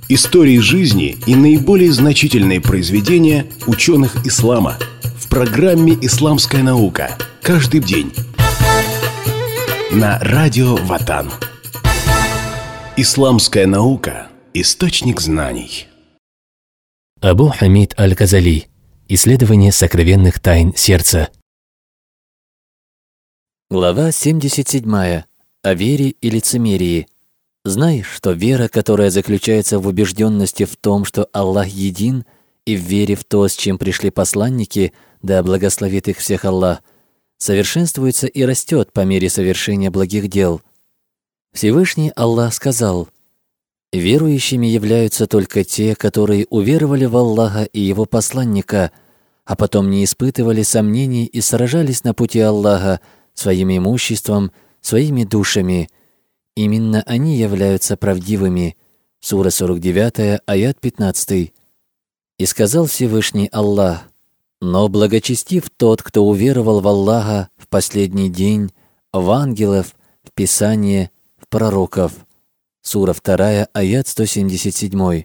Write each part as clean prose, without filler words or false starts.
Истории жизни и наиболее значительные произведения ученых ислама в программе «Исламская наука». Каждый день на радио Ватан. Исламская наука – источник знаний. Абу Хамид Аль-Газали. Исследование сокровенных тайн сердца. Глава 77. О вере и лицемерии. Знай, что вера, которая заключается в убежденности в том, что Аллах един, и в вере в то, с чем пришли посланники, да благословит их всех Аллах, совершенствуется и растет по мере совершения благих дел. Всевышний Аллах сказал: «Верующими являются только те, которые уверовали в Аллаха и Его посланника, а потом не испытывали сомнений и сражались на пути Аллаха своим имуществом, своими душами. Именно они являются правдивыми». Сура 49, аят 15. «И сказал Всевышний Аллах: но благочестив тот, кто уверовал в Аллаха в последний день, в ангелов, в Писание, в пророков». Сура 2, аят 177.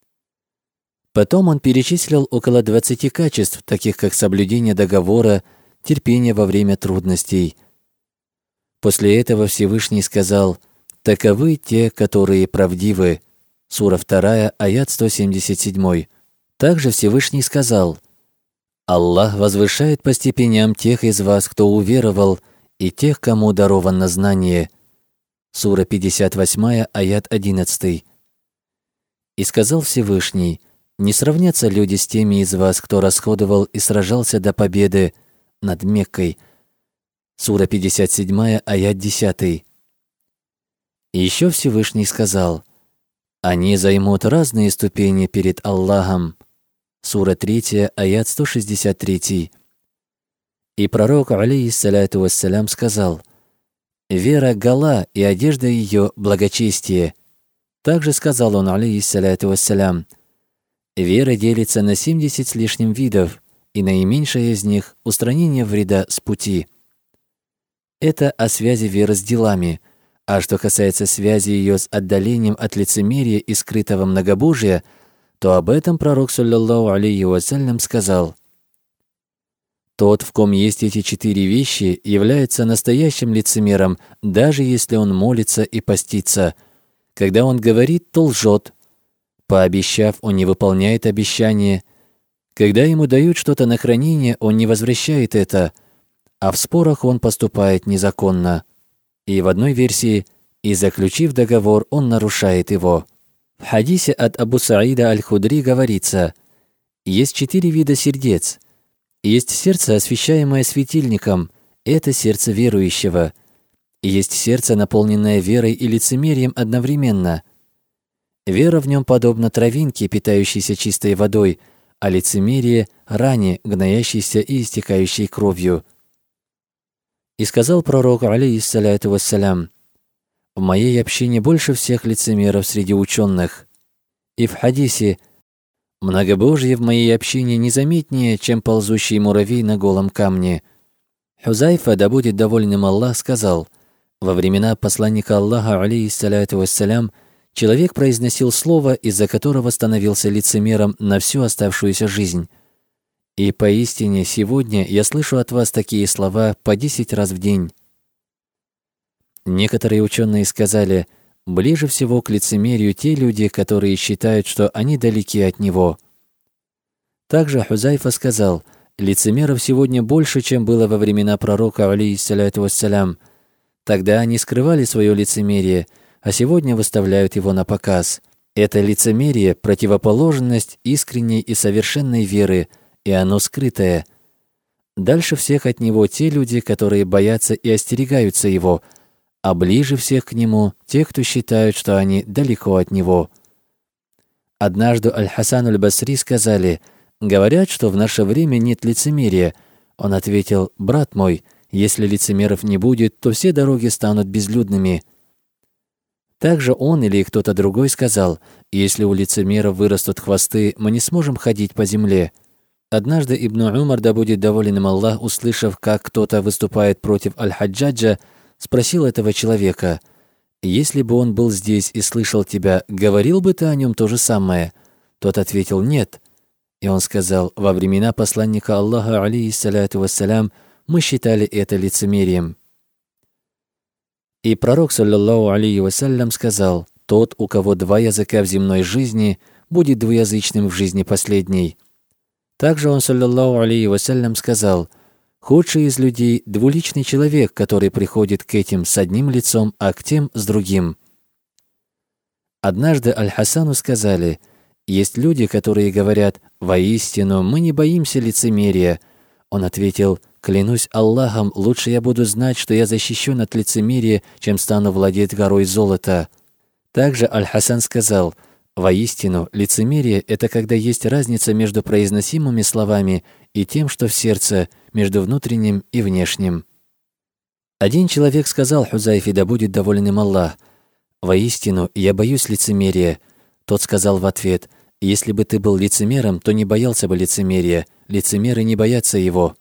Потом он перечислил около 20 качеств, таких как соблюдение договора, терпение во время трудностей. После этого Всевышний сказал: «Таковы те, которые правдивы». Сура 2, аят 177. Также Всевышний сказал: «Аллах возвышает по степеням тех из вас, кто уверовал, и тех, кому даровано знание». Сура 58, аят 11. «И сказал Всевышний: не сравнятся люди с теми из вас, кто расходовал и сражался до победы над Меккой». Сура 57, аят 10. И еще Всевышний сказал: «Они займут разные ступени перед Аллахом». Сура 3, аят 163. И пророк, алейхиссаляту вассалям, сказал: «Вера гола, и одежда ее благочестие». Также сказал он, алейхиссаляту вассалям: «Вера делится на 70 с лишним видов, и наименьшая из них – устранение вреда с пути». Это о связи веры с делами, а что касается связи ее с отдалением от лицемерия и скрытого многобожия, то об этом пророк, саллаллаху алейхи вассалям, сказал: «Тот, в ком есть эти 4 вещи, является настоящим лицемером, даже если он молится и постится. Когда он говорит, то лжет. Пообещав, он не выполняет обещание. Когда ему дают что-то на хранение, он не возвращает это, а в спорах он поступает незаконно». И в одной версии: «И заключив договор, он нарушает его». В хадисе от Абу Саида Аль-Худри говорится: «Есть 4 вида сердец. Есть сердце, освящаемое светильником, это сердце верующего. И есть сердце, наполненное верой и лицемерием одновременно. Вера в нем подобна травинке, питающейся чистой водой, а лицемерие – ране, гноящейся и истекающей кровью». И сказал пророк, алейхиссаляту вассалям: «В моей общине больше всех лицемеров среди ученых». И в хадисе: «Многобожие в моей общине незаметнее, чем ползущий муравей на голом камне». Хузайфа, да будет доволен им Аллах, сказал: во времена посланника Аллаха, алейхиссаляту вассалям, человек произносил слово, из-за которого становился лицемером на всю оставшуюся жизнь. И поистине сегодня я слышу от вас такие слова по 10 раз в день. Некоторые ученые сказали: ближе всего к лицемерию те люди, которые считают, что они далеки от него. Также Хузайфа сказал: лицемеров сегодня больше, чем было во времена пророка, алейхиссаляту вассалям. Тогда они скрывали свое лицемерие, а сегодня выставляют его на показ. Это лицемерие – противоположность искренней и совершенной веры, и оно скрытое. Дальше всех от него те люди, которые боятся и остерегаются его, а ближе всех к нему те, кто считают, что они далеко от него. Однажды Аль-Хасан Аль-Басри сказали: «Говорят, что в наше время нет лицемерия». Он ответил: «Брат мой, если лицемеров не будет, то все дороги станут безлюдными». Также он или кто-то другой сказал: «Если у лицемеров вырастут хвосты, мы не сможем ходить по земле». Однажды Ибн Умар, да будет доволен им Аллах, услышав, как кто-то выступает против Аль-Хаджаджа, спросил этого человека: если бы он был здесь и слышал тебя, говорил бы ты о нем то же самое?» Тот ответил: «Нет». И он сказал: «Во времена посланника Аллаха, алейхиссаляту вассалям, мы считали это лицемерием». И пророк, саллаллаху алейхи вассалям, сказал: «Тот, у кого два языка в земной жизни, будет двуязычным в жизни последней». Также он, саллаллаху алейхи вассалям, сказал: «Худший из людей – двуличный человек, который приходит к этим с одним лицом, а к тем с другим». Однажды Аль-Хасану сказали: «Есть люди, которые говорят: воистину, мы не боимся лицемерия». Он ответил: «Клянусь Аллахом, лучше я буду знать, что я защищен от лицемерия, чем стану владеть горой золота». Также Аль-Хасан сказал: «Воистину, лицемерие – это когда есть разница между произносимыми словами и тем, что в сердце, между внутренним и внешним». Один человек сказал Хузайфе, да будет доволен им Аллах: «Воистину, я боюсь лицемерия». Тот сказал в ответ: «Если бы ты был лицемером, то не боялся бы лицемерия. Лицемеры не боятся его».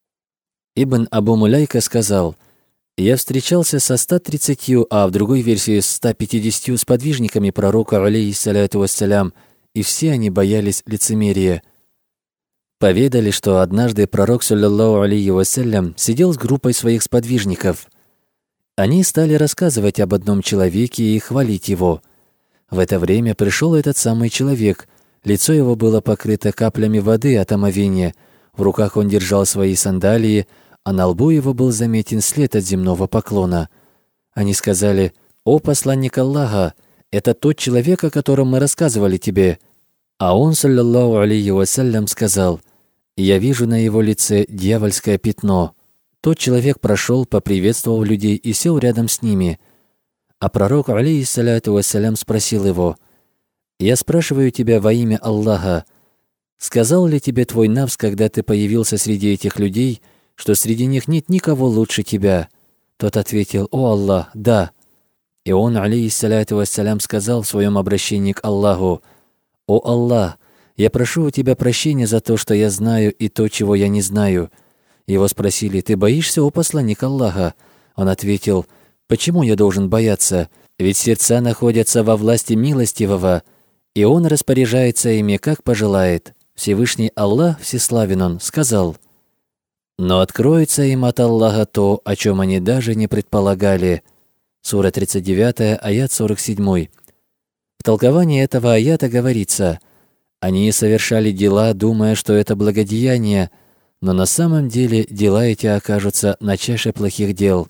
Ибн Абу Муляйка сказал: «Я встречался со 130, а в другой версии с 150 сподвижниками пророка, алейхиссаляту вассалям, и все они боялись лицемерия». Поведали, что однажды пророк, саллаллаху алейхи вассалям, сидел с группой своих сподвижников. Они стали рассказывать об одном человеке и хвалить его. В это время пришел этот самый человек. Лицо его было покрыто каплями воды от омовения, в руках он держал свои сандалии, а на лбу его был заметен след от земного поклона. Они сказали: «О посланник Аллаха, это тот человек, о котором мы рассказывали тебе». А он, саллаллаху алейхи вассалям, сказал: «Я вижу на его лице дьявольское пятно». Тот человек прошел, поприветствовал людей и сел рядом с ними. А пророк, алейхиссаляту вассалям, спросил его: «Я спрашиваю тебя во имя Аллаха, сказал ли тебе твой нафс, когда ты появился среди этих людей, что среди них нет никого лучше тебя?» Тот ответил: «О Аллах, да». И он, алейхиссаляту вассалям, сказал в своем обращении к Аллаху: «О Аллах, я прошу у тебя прощения за то, что я знаю, и то, чего я не знаю». Его спросили: «Ты боишься, о посланник Аллаха?» Он ответил: «Почему я должен бояться? Ведь сердца находятся во власти милостивого, и он распоряжается ими, как пожелает. Всевышний Аллах, всеславен он, сказал: но откроется им от Аллаха то, о чем они даже не предполагали». Сура 39, аят 47. В толковании этого аята говорится: «Они совершали дела, думая, что это благодеяние, но на самом деле дела эти окажутся на чаше плохих дел».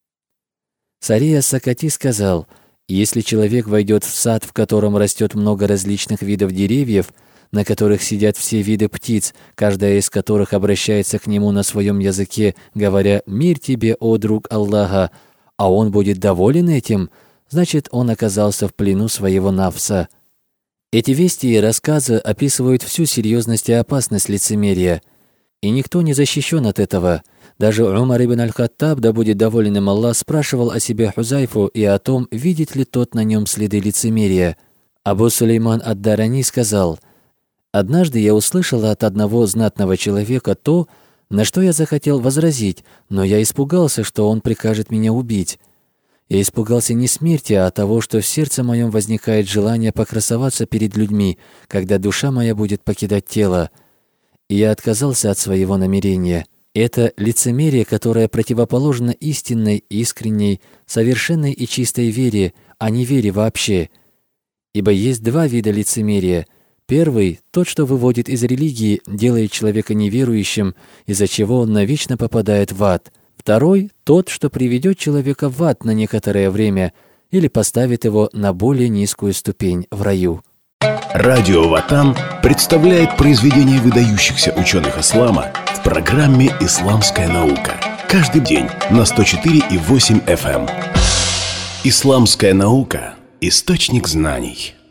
Сария Сакати сказал: «Если человек войдет в сад, в котором растет много различных видов деревьев, на которых сидят все виды птиц, каждая из которых обращается к нему на своем языке, говоря: „Мир тебе, о друг Аллаха“, а он будет доволен этим, значит, он оказался в плену своего нафса». Эти вести и рассказы описывают всю серьезность и опасность лицемерия. И никто не защищен от этого. Даже Умар ибн аль-Хаттаб, да будет доволен им Аллах, спрашивал о себе Хузайфу и о том, видит ли тот на нем следы лицемерия. Абу Сулейман ад-Дарани сказал: «Однажды я услышал от одного знатного человека то, на что я захотел возразить, но я испугался, что он прикажет меня убить. Я испугался не смерти, а того, что в сердце моем возникает желание покрасоваться перед людьми, когда душа моя будет покидать тело. И я отказался от своего намерения. Это лицемерие, которое противоположно истинной, искренней, совершенной и чистой вере, а не вере вообще. Ибо есть два вида лицемерия. Первый – тот, что выводит из религии, делает человека неверующим, из-за чего он навечно попадает в ад. Второй – тот, что приведет человека в ад на некоторое время или поставит его на более низкую ступень в раю. Радио Ватан представляет произведения выдающихся ученых ислама в программе «Исламская наука». Каждый день на 104,8 FM. «Исламская наука» – источник знаний.